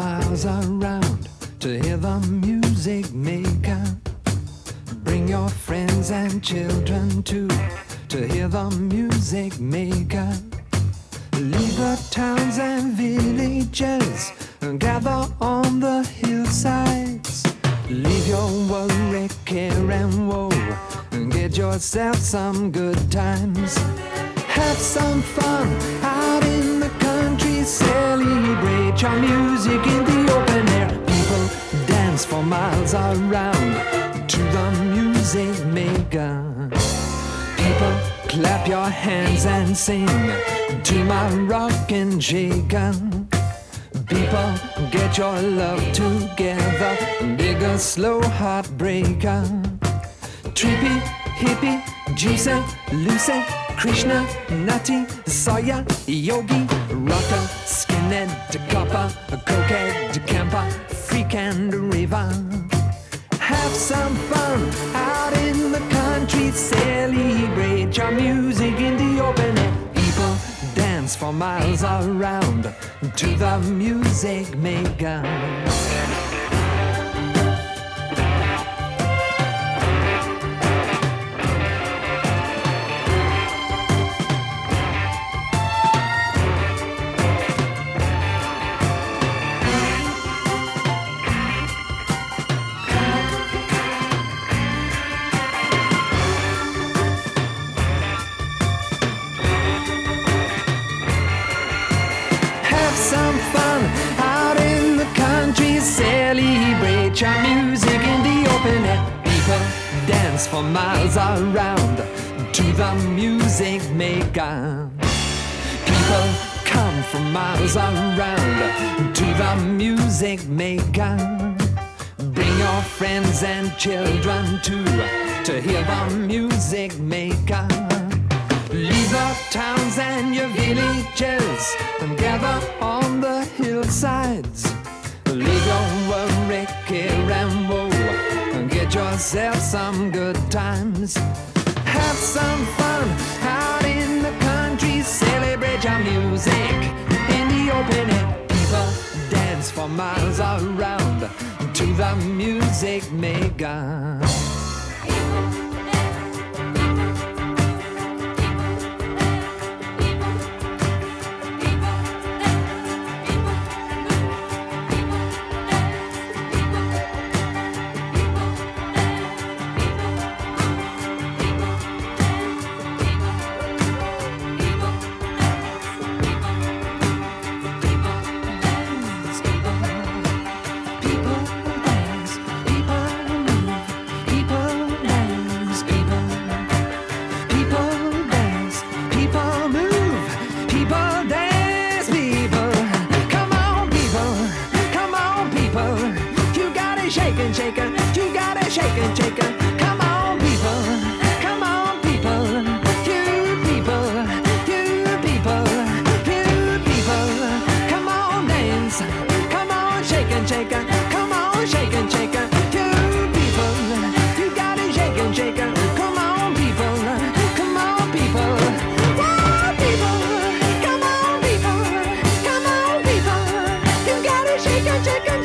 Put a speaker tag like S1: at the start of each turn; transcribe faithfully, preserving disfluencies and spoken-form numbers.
S1: miles around to hear the music maker. Bring your friends and children too to hear the music maker. Leave the towns and villages and gather on the hillsides. Leave your worry, care and woe and get yourself some good times. Have some fun out in the country. Celebrate your music in the open air. People dance for miles around to the music maker. People clap your hands and sing to my rockin' shaker. People, get your love together, dig a slow heartbreaker. Trippy, hippie, juicy, Lucy, Krishna, Nutty, Sawyer, Yogi, Rocker, Skinhead, Copper, Cokehead, Camper, Freak and Raver. Have some fun out in the country. Celebrate your music in the open air. People dance for miles around to the music maker. Some fun out in the country. Celebrate your music in the open air. People dance for miles around to the music maker. People come from miles around to the music maker. Bring your friends and children too to hear the music maker. Leave the towns and your villages and gather on the hillsides. Leave your worry, care and woe and get yourself some good times. Have some fun out in the country. Celebrate your music in the open air. People dance for miles around to the music maker. Shakin', shakin', you gotta shakin', shakin'. Come on, people, come on, people. You people, you people, you people. Come on, dance. Come on, shakin', shakin'. Come on, shakin', shakin'. You people, you gotta shakin', shakin'. Come on, people, come on, people. Whoa, people, come on, people, come on, people. You gotta shakin', shakin'.